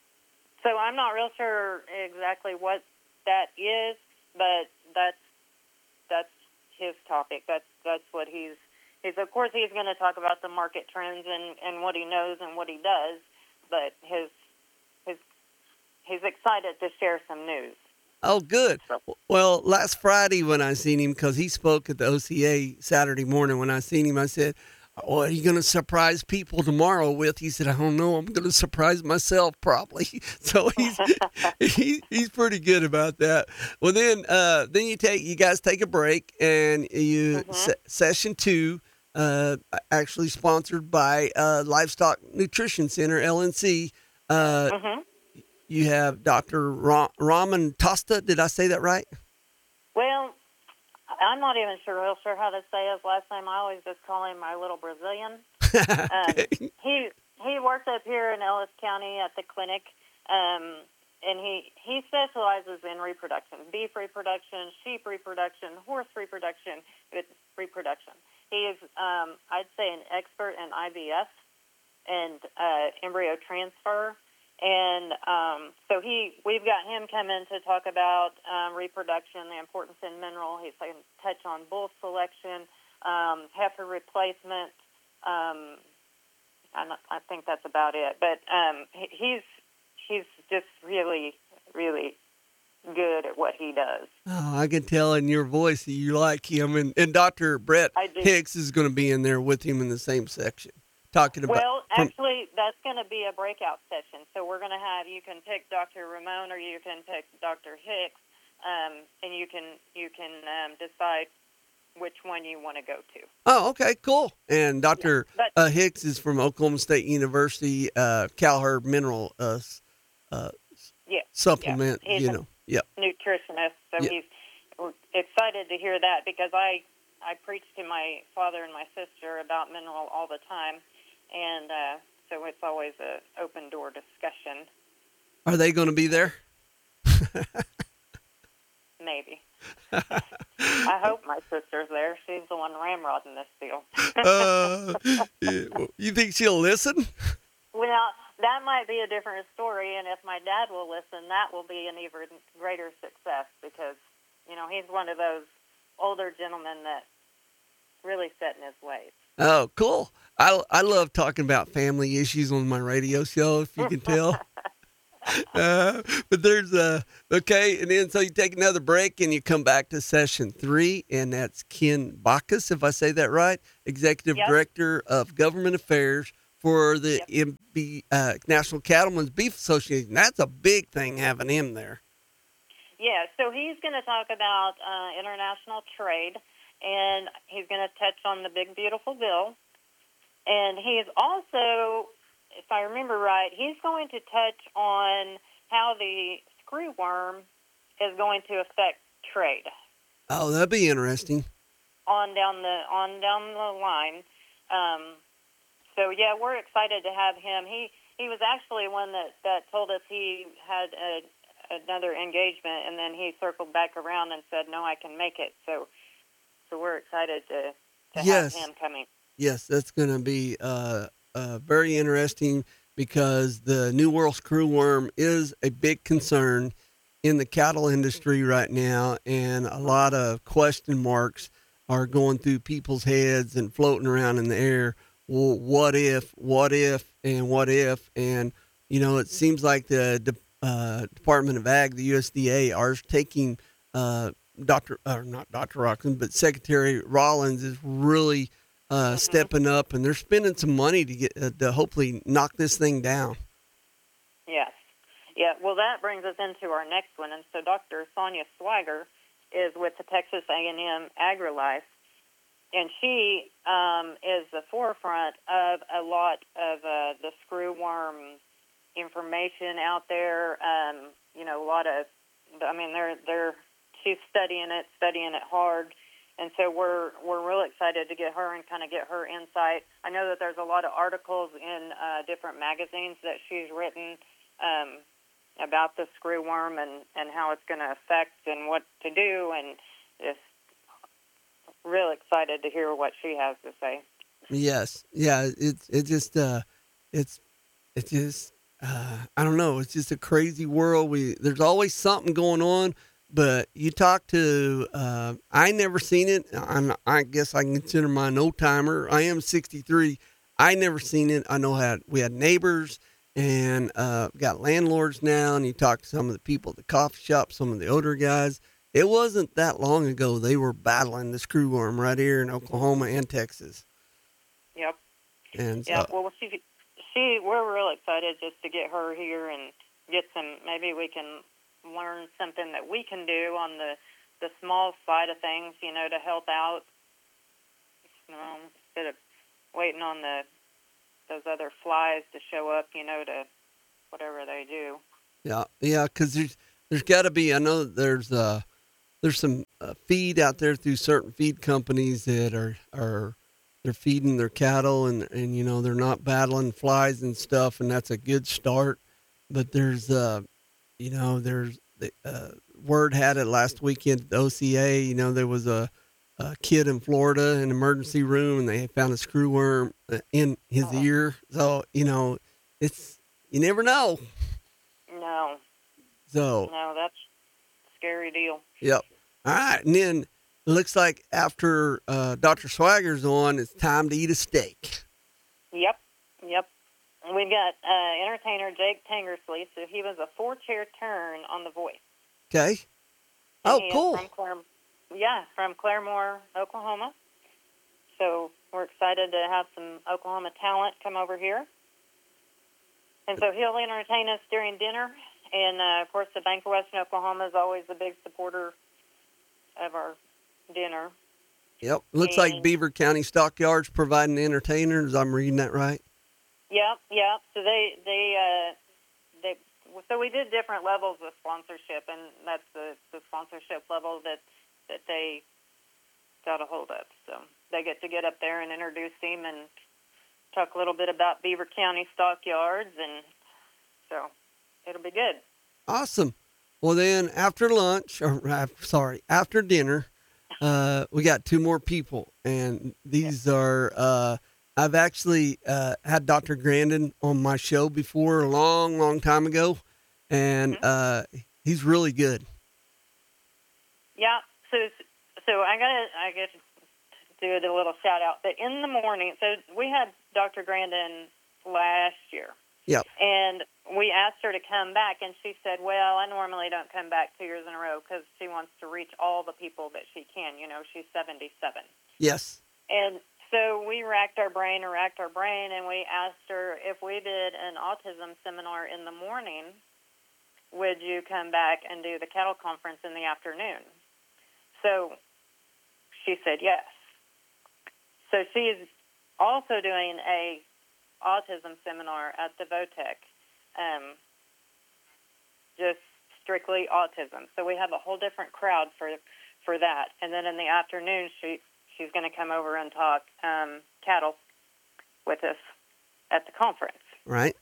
so I'm not real sure exactly what that is, but that's that's his topic. That's that's what he's he's of course he's going to talk about the market trends and, and what he knows and what he does, but his his he's excited to share some news. Oh, good. Well, last Friday when I seen him, because he spoke at the O C A Saturday morning, when I seen him, I said, "What are you going to surprise people tomorrow with?" He said, "I don't know. I'm going to surprise myself probably." So he's he, he's pretty good about that. Well, then uh, then you take you guys take a break, and you Mm-hmm. se- session two, uh, actually sponsored by uh, Livestock Nutrition Center L N C. Uh, Mm-hmm. You have Doctor Ra- Raman Tosta. Did I say that right? Well, I'm not even sure real sure how to say his last name. I always just call him my little Brazilian. um, he he works up here in Ellis County at the clinic, um, and he he specializes in reproduction: beef reproduction, sheep reproduction, horse reproduction, reproduction. He is, um, I'd say, an expert in I V F and uh, embryo transfer. And um, so he, we've got him come in to talk about um, reproduction, the importance in mineral. He's going to touch on bull selection, um, heifer replacement. Um, I, not, I think that's about it. But um, he, he's he's just really, really good at what he does. Oh, I can tell in your voice that you like him. And, and Doctor Brett I do. Hicks is going to be in there with him in the same section, talking about. Well, from- actually, that's going to be a breakout session. So we're going to have, you can pick Doctor Ramon or you can pick Doctor Hicks, um, and you can you can um, decide which one you want to go to. Oh, okay, cool. And Doctor Yeah, but- uh, Hicks is from Oklahoma State University, uh, CalHerb Mineral uh, s- uh, Yeah, supplement. yeah. He's You a know, yep. nutritionist, so Yeah. he's we're excited to hear that, because I I preach to my father and my sister about mineral all the time, and uh, so it's always a open door discussion. Are they going to be there? Maybe. I hope my sister's there. She's the one ramrodding this deal. uh, yeah. You think she'll listen? Well, that might be a different story, and if my dad will listen, that will be an even greater success, because, you know, he's one of those older gentlemen that really set in his ways. Oh, cool. I, I love talking about family issues on my radio show, if you can tell. uh, but there's uh okay, and then so you take another break and you come back to session three, and that's Ken Bacchus, if I say that right, Executive Yep. Director of Government Affairs for the M B, uh, National Cattlemen's Beef Association. That's a big thing having him there. Yeah, so he's going to talk about uh, international trade, and he's going to touch on the big, beautiful bill. And he's also, if I remember right, he's going to touch on how the screwworm is going to affect trade Oh, that'd be interesting. on down the on down the line. Um, so yeah, we're excited to have him. He he was actually one that, that told us he had a, another engagement, and then he circled back around and said, "No, I can make it." So so we're excited to to Yes. have him coming. Yes, that's going to be uh, uh, very interesting because the New World screwworm is a big concern in the cattle industry right now, and a lot of question marks are going through people's heads and floating around in the air. Well, what if, what if, and what if? And, you know, it seems like the De- uh, Department of Ag, the U S D A, are taking uh, Doctor or not Doctor Rockland, but Secretary Rollins is really uh, stepping up, and they're spending some money to get uh, to hopefully knock this thing down. Yes. Yeah, well, that brings us into our next one. And so Doctor Sonia Swiger is with the Texas A and M AgriLife, and she um, is the forefront of a lot of uh, the screwworm information out there. Um, you know, a lot of, I mean, they're they're she's studying it, studying it hard. And so we're we're real excited to get her and kind of get her insight. I know that there's a lot of articles in uh, different magazines that she's written um, about the screwworm and, and how it's going to affect and what to do, and just real excited to hear what she has to say. Yes, yeah, it's it just uh, it's it's just uh, I don't know. It's just a crazy world. We there's always something going on. But you talk to, uh, I never seen it. I'm, I guess I can consider my an old timer. I am sixty-three. I never seen it. I know had we had neighbors and uh, got landlords now. And you talk to some of the people at the coffee shop, some of the older guys. It wasn't that long ago they were battling the screwworm right here in Oklahoma and Texas. Yep. And so, yeah. Well, she she we're real excited just to get her here and get some. Maybe we can learn something that we can do on the, the small side of things, you know, to help out, you know, instead of waiting on the those other flies to show up, you know, to whatever they do. yeah, yeah, because there's there's got to be. I know that there's uh there's some uh, feed out there through certain feed companies that are are they're feeding their cattle and and you know they're not battling flies and stuff, and that's a good start. But there's uh you know, there's the uh, word had it last weekend at the O C A. You know, there was a, a kid in Florida in an emergency room, and they found a screwworm in his Oh. ear. So, you know, it's you never know. No. So, No, that's a scary deal. yep. All right, and then it looks like after uh, Doctor Swager's on, it's time to eat a steak. Yep. Yep. We've got uh, entertainer Jake Tangersley, so he was a four-chair turn on The Voice. Okay. And Oh, he is cool. From Clare, yeah, from Claremore, Oklahoma. So we're excited to have some Oklahoma talent come over here. And so he'll entertain us during dinner. And, uh, of course, the Bank of Western Oklahoma is always a big supporter of our dinner. Yep. Looks like Beaver County Stockyards providing entertainers. I'm reading that right. Yep, yep. So they, they, uh, they, so we did different levels of sponsorship, and that's the, the sponsorship level that, that they got a hold of. So they get to get up there and introduce him and talk a little bit about Beaver County Stockyards, and so it'll be good. Awesome. Well, then after lunch, or uh, sorry, after dinner, uh, we got two more people, and these are. Uh, I've actually uh, had Doctor Grandin on my show before a long, long time ago, and uh, he's really good. Yeah. So, so I got to I got to do the little shout out. But in the morning, so we had Doctor Grandin last year. Yep. And we asked her to come back, and she said, well, I normally don't come back two years in a row because she wants to reach all the people that she can. You know, she's seventy-seven. Yes. And so we racked our brain and racked our brain, and we asked her if we did an autism seminar in the morning, would you come back and do the cattle conference in the afternoon? So she said yes. So she's also doing a autism seminar at the VOTEC, um, just strictly autism. So we have a whole different crowd for for that. And then in the afternoon, she she's going to come over and talk um, cattle with us at the conference. Right.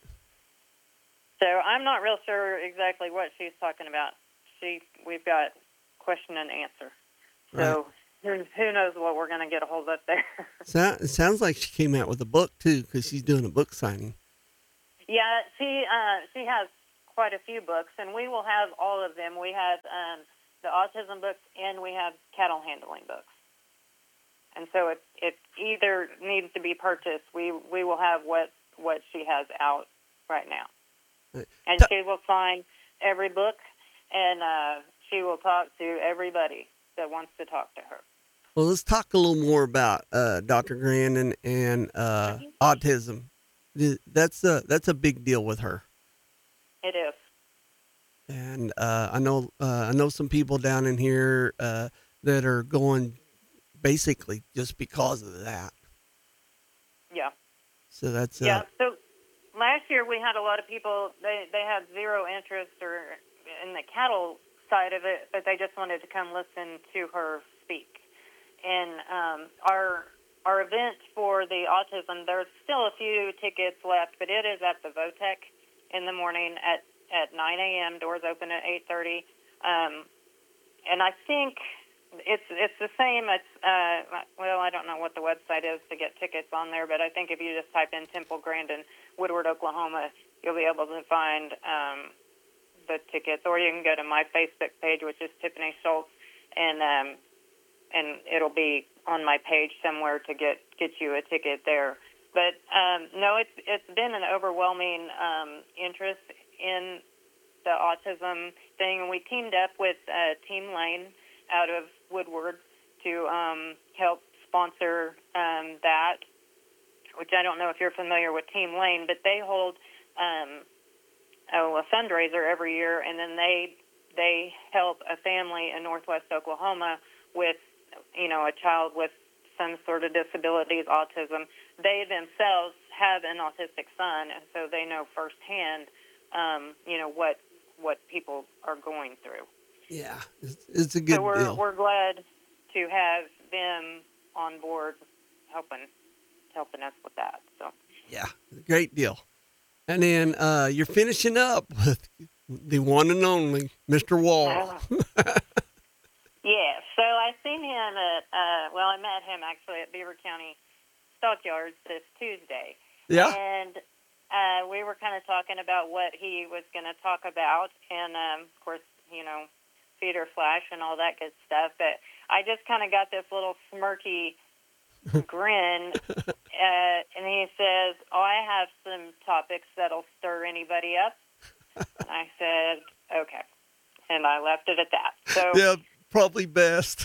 So I'm not real sure exactly what she's talking about. She we've got question and answer. So. Right. Who, who knows what we're going to get a hold of there. So, it sounds like she came out with a book, too, because she's doing a book signing. Yeah, she uh, she has quite a few books, and we will have all of them. We have um, the autism books, and we have cattle handling books. And so it, it either needs to be purchased. We we will have what, what she has out right now. Right. And she will sign every book, and uh, she will talk to everybody that wants to talk to her. Well, let's talk a little more about uh, Doctor Grandin and uh, mm-hmm. autism. That's a that's a big deal with her. It is. And uh, I know uh, I know some people down in here uh, that are going basically just because of that. Yeah. So that's uh, yeah. So last year we had a lot of people. They they had zero interest or in the cattle side of it, but they just wanted to come listen to her speak. And um, our our event for the autism, there's still a few tickets left, but it is at the VOTEC in the morning at, at nine a.m. Doors open at eight thirty. Um, and I think it's it's the same. It's uh, well, I don't know what the website is to get tickets on there, but I think if you just type in Temple Grandin, Woodward, Oklahoma, you'll be able to find um, the tickets. Or you can go to my Facebook page, which is Tiffany Schultz, and um, and it'll be on my page somewhere to get, get you a ticket there. But um, no, it's it's been an overwhelming um, interest in the autism thing, and we teamed up with uh, Team Lane out of Woodward to um, help sponsor um, that, which I don't know if you're familiar with Team Lane, but they hold um, oh, a fundraiser every year, and then they they help a family in Northwest Oklahoma with, you know, a child with some sort of disabilities, autism. They themselves have an autistic son, and so they know firsthand, um, you know, what what people are going through. Yeah, it's, it's a good so we're, deal. we're glad to have them on board helping helping us with that. So yeah, great deal. And then uh, you're finishing up with the one and only Mister Wall. Uh, Yeah, so I seen him at, uh, well, I met him actually at Beaver County Stockyards this Tuesday. Yeah. And uh, we were kind of talking about what he was going to talk about, and um, of course, you know, feeder flash and all that good stuff. But I just kind of got this little smirky grin, uh, and he says, oh, I have some topics that'll stir anybody up. And I said, okay. And I left it at that. So yeah. Probably best.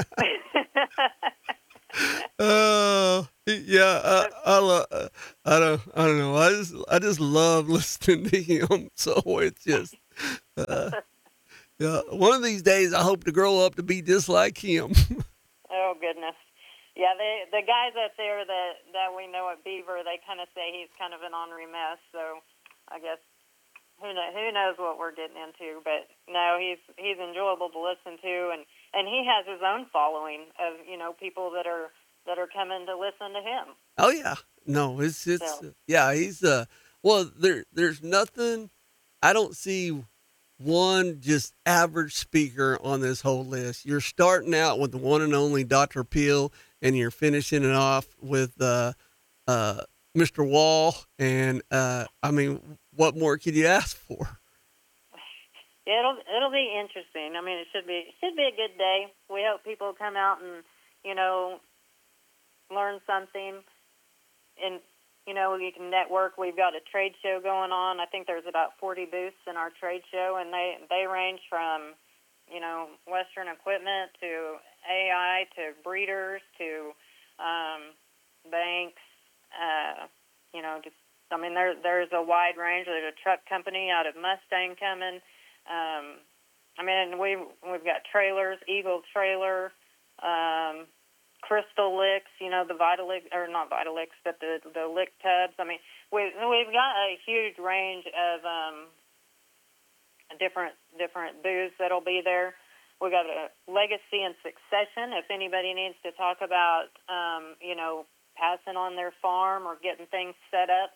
uh, yeah, I, I, lo- I don't, I don't know. I just, I just love listening to him. So it's just, uh, yeah. One of these days, I hope to grow up to be just like him. Oh goodness, yeah. The the guys up there that that we know at Beaver, they kind of say he's kind of an ornery mess. So I guess. Who knows, who knows what we're getting into, but no, he's he's enjoyable to listen to, and, and he has his own following of, you know, people that are that are coming to listen to him. Oh yeah, no, it's it's So. yeah, he's uh well there there's nothing. I don't see one just average speaker on this whole list. You're starting out with the one and only Doctor Peel, and you're finishing it off with uh uh Mister Wall, and uh I mean. What more could you ask for? It'll it'll be interesting. I mean, it should be it should be a good day. We hope people come out and, you know, learn something. And, you know, you can network. We've got a trade show going on. I think there's about forty booths in our trade show, and they, they range from, you know, Western equipment to A I to breeders to um, banks, uh, you know, just, I mean, there, there's a wide range. There's a truck company out of Mustang coming. Um, I mean, we, we've got trailers, Eagle Trailer, um, Crystal Licks, you know, the Vitalix, or not Vitalix, but the, the Lick tubs. I mean, we, we've got a huge range of um, different different booths that'll be there. We got a legacy and succession. If anybody needs to talk about, um, you know, passing on their farm or getting things set up,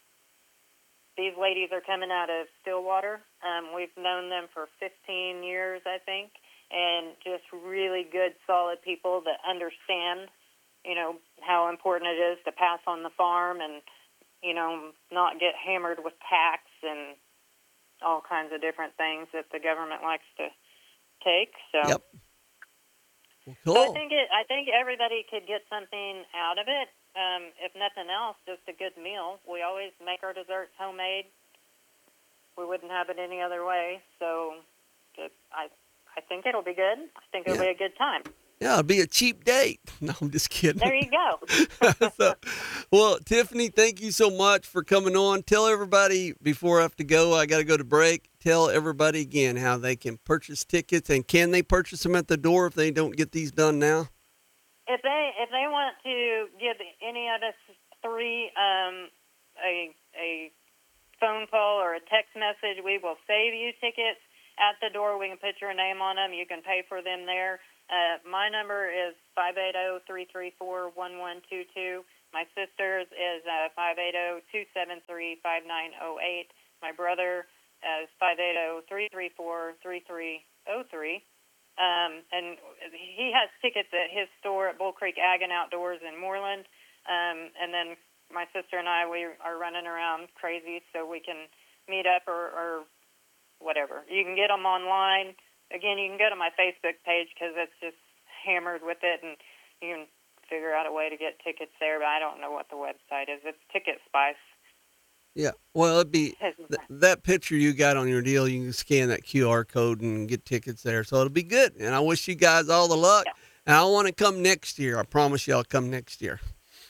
these ladies are coming out of Stillwater. Um, we've known them for fifteen years, I think, and just really good, solid people that understand, you know, how important it is to pass on the farm and, you know, not get hammered with tax and all kinds of different things that the government likes to take. So, yep. Well, cool. so I think it. I think everybody could get something out of it. Um, if nothing else, just a good meal. We always make our desserts homemade. We wouldn't have it any other way. So, it, I, I think it'll be good. I think it'll Yeah. be a good time. Yeah, it'll be a cheap date. No, I'm just kidding. There you go. so, well, Tiffany, thank you so much for coming on. Tell everybody before I have to go, I got to go to break. Tell everybody again how they can purchase tickets, and can they purchase them at the door if they don't get these done now? If they if they want to give any of us three um, a a phone call or a text message, we will save you tickets at the door. We can put your name on them. You can pay for them there. Uh, my number is five eight zero, three three four, one one two two. My sister's is uh, five eight zero, two seven three, five nine zero eight. My brother is five eight zero, three three four, three three zero three. Um, and he has tickets at his store at Bull Creek Ag and Outdoors in Moreland. Um, and then my sister and I, we are running around crazy so we can meet up or, or whatever. You can get them online. Again, you can go to my Facebook page because it's just hammered with it, and you can figure out a way to get tickets there, but I don't know what the website is. It's Ticket Spice. Yeah, well, it'd be th- that picture you got on your deal. You can scan that Q R code and get tickets there, so it'll be good. And I wish you guys all the luck. Yeah. And I want to come next year. I promise you, I'll come next year.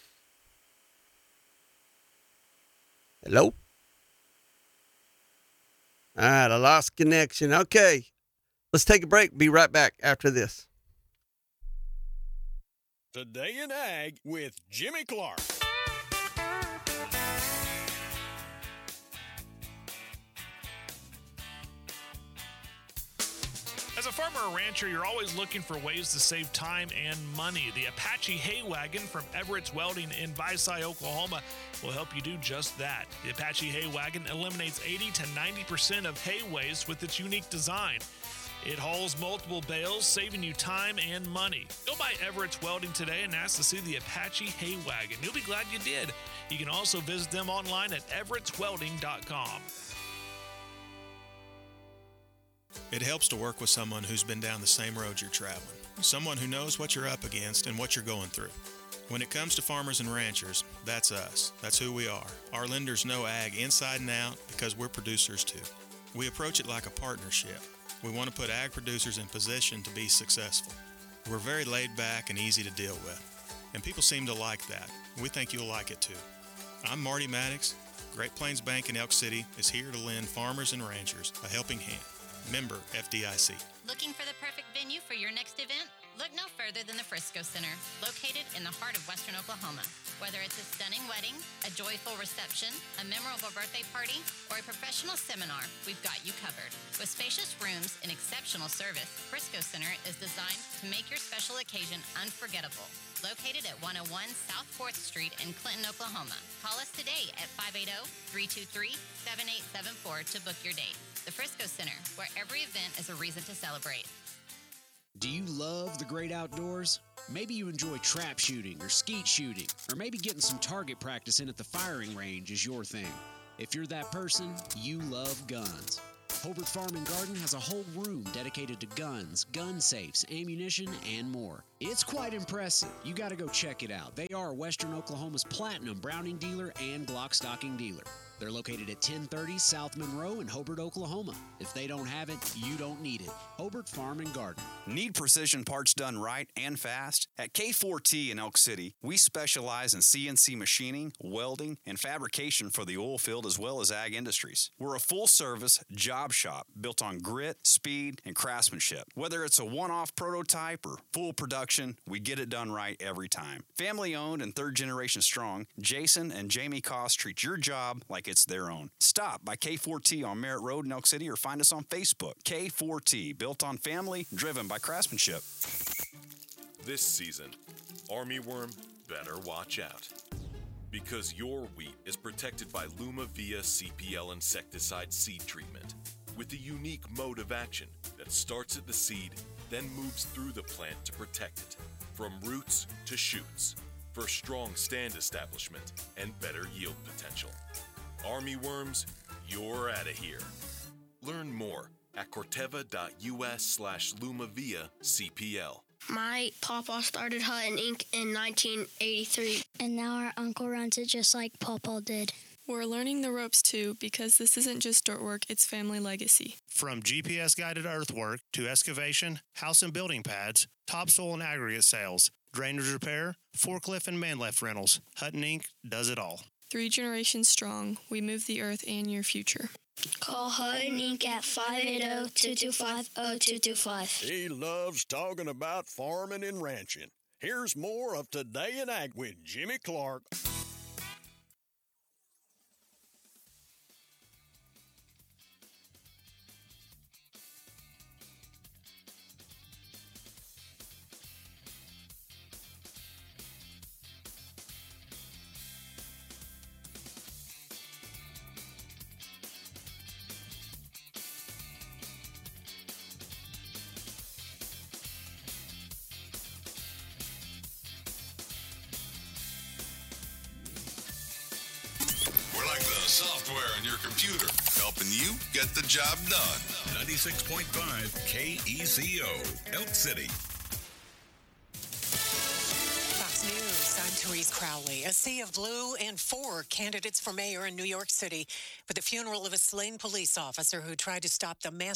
Hello. All right, I lost connection. Okay, let's take a break. Be right back after this. Today in Ag with Jimmy Clark. As a farmer or rancher, you're always looking for ways to save time and money. The Apache Hay Wagon from Everett's Welding in Visay, Oklahoma will help you do just that. The Apache Hay Wagon eliminates eighty to ninety percent of hay waste with its unique design. It hauls multiple bales, saving you time and money. Go by Everett's Welding today and ask to see the Apache Hay Wagon. You'll be glad you did. You can also visit them online at everetts welding dot com. It helps to work with someone who's been down the same road you're traveling, someone who knows what you're up against and what you're going through. When it comes to farmers and ranchers, that's us. That's who we are. Our lenders know ag inside and out because we're producers too. We approach it like a partnership. We want to put ag producers in position to be successful. We're very laid back and easy to deal with, and people seem to like that. We think you'll like it too. I'm Marty Maddox. Great Plains Bank in Elk City is here to lend farmers and ranchers a helping hand. Member F D I C. Looking for the perfect venue for your next event? Look no further than the Frisco Center, located in the heart of Western Oklahoma. Whether it's a stunning wedding, a joyful reception, a memorable birthday party, or a professional seminar, we've got you covered. With spacious rooms and exceptional service, Frisco Center is designed to make your special occasion unforgettable. Located at one oh one South fourth Street in Clinton, Oklahoma. Call us today at five eight zero, three two three, seven eight seven four to book your date. The Frisco Center, where every event is a reason to celebrate. Do you love the great outdoors? Maybe you enjoy trap shooting or skeet shooting, or maybe getting some target practice in at the firing range is your thing. If you're that person, you love guns. Hobart Farm and Garden has a whole room dedicated to guns, gun safes, ammunition, and more. It's quite impressive. You got to go check it out. They are Western Oklahoma's platinum Browning dealer and Glock stocking dealer. They're located at ten thirty South Monroe in Hobart, Oklahoma. If they don't have it, you don't need it. Hobart Farm and Garden. Need precision parts done right and fast? At K four T in Elk City, we specialize in C N C machining, welding, and fabrication for the oil field as well as ag industries. We're a full-service job shop built on grit, speed, and craftsmanship. Whether it's a one-off prototype or full production, we get it done right every time. Family-owned and third generation strong, Jason and Jamie Koss treat your job like it's their own. Stop by K four T on Merritt Road in Elk City or find us on Facebook. K four T, built on family, driven by craftsmanship. This season, armyworm better watch out. Because your wheat is protected by Lumavia C P L insecticide seed treatment with a unique mode of action that starts at the seed, then moves through the plant to protect it, from roots to shoots, for strong stand establishment and better yield potential. Army worms, you're out of here. Learn more at corteva.us slash Lumavia CPL. My papa started Hutton Incorporated in nineteen eighty-three. And now our uncle runs it just like Papa did. We're learning the ropes too because this isn't just dirt work, it's family legacy. From G P S-guided earthwork to excavation, house and building pads, topsoil and aggregate sales, drainage repair, forklift and man lift rentals, Hutton Incorporated does it all. Three generations strong, we move the earth and your future. Call Hutton Incorporated at five eight zero, two two five, zero two two five. He loves talking about farming and ranching. Here's more of Today in Ag with Jimmy Clark. Software on your computer, helping you get the job done. ninety-six point five K E C O, Elk City. Fox News, I'm Therese Crowley. A sea of blue and four candidates for mayor in New York City for the funeral of a slain police officer who tried to stop the mass